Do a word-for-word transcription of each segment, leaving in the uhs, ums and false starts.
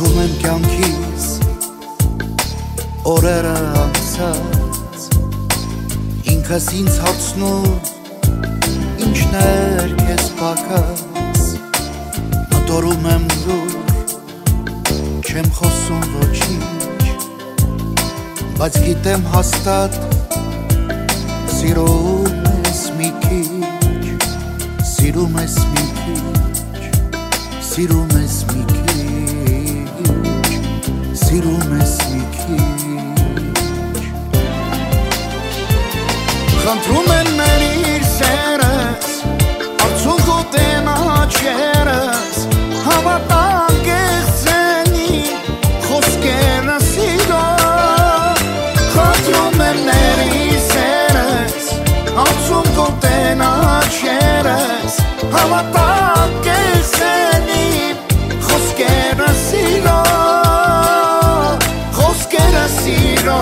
Հիշում եմ կյանքիս օրերը անցած, ինքս ինձ հարցնում ինչն էր քեզ պակաս, մտորում եմ լուր, չեմ խոսում ոչինչ, բայց գիտեմ հաստատ սիրում ես մի քիչ, սիրում ես մի քիչ, սիրում ես մի քիչ, սիրում ես մի քիչ։ Խնդրում են մերիր սերս, արցունք ուտեն աչերս, հավատան կեղծենի խոսքերը սիրո։ Խնդրում են մերիր սերս, արցունք ուտեն աչերս, հավատան կեղծենի խոսքերը սիրո, խոսքերը սիրո,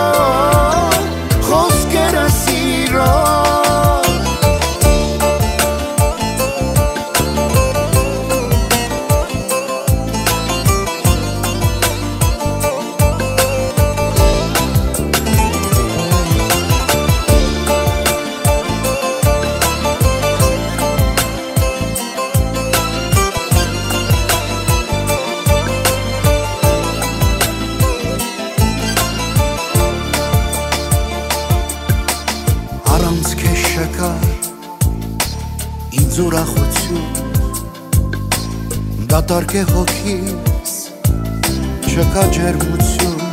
խոսքերը սիրո։ Առանց քեզ չկար ինձ ուրախություն, դատարկ է հոգիս, չկա ջերմություն,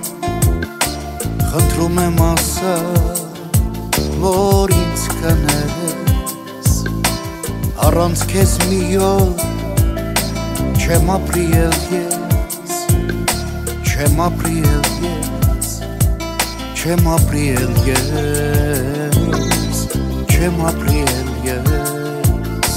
խնդրում եմ ասա, որ ինձ կներես, առանց քեզ մի օր չեմ ապրիել ես, չեմ ապրիել ես, չեմ ապրիել ես, չեմ ապրիել ես։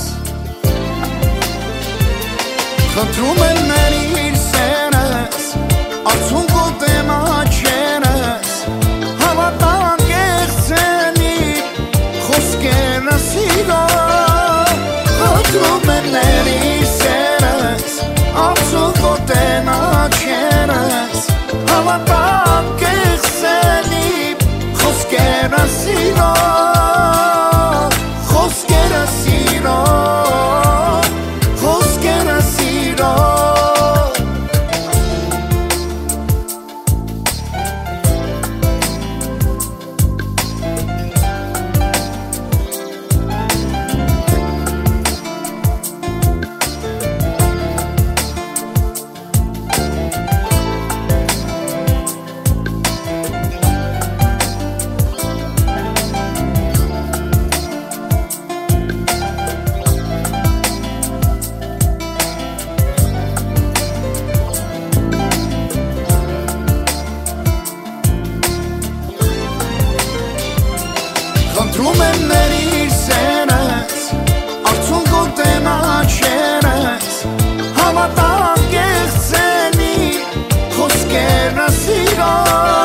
Խնդրում են մերիր սերս, արցունք ուտեն աչերս, հավատան կեղծենի խոսքերը սիրո։ Խնդրում են մերիր սերս, արցունք ուտեն աչերս, հավատան կեղծենի խոսքերը սիրո, խոսքերը սիրո, խոսքերը սիրո։ Խնդրում եմ մերիր սերս, արցունք ուտեն աչերս, հավատան կեղծենի խոսքերը սիրո։